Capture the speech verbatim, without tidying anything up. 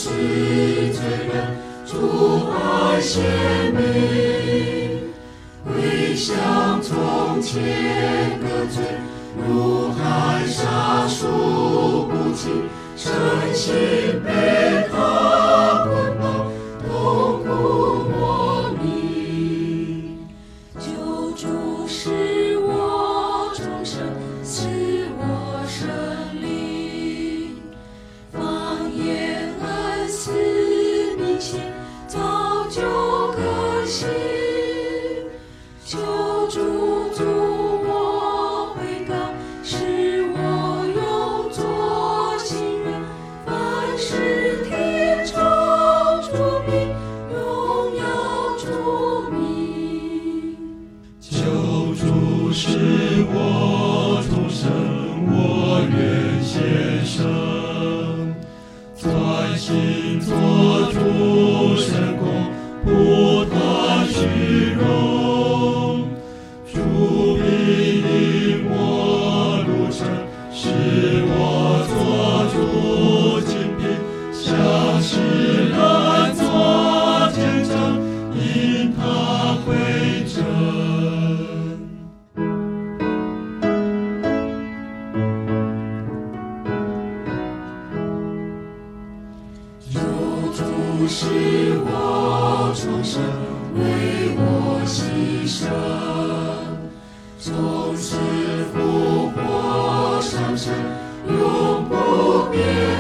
是罪人，主爱显明，回想从前的罪，如海沙数不尽，身心被他捆绑，痛苦磨砺。救主使我重生，赐我生灵，放眼恩赐明显，造就更新。求主助我悔改，使我永作新人，凡事天长主名，荣耀主名。 求主使我重生，我愿献身，专心做主神工，不贪虚荣。主必引我路程，使我做主精兵，向世人做见证，因他归正。 求主使我重生，为我牺牲，从此复活上升，永不变。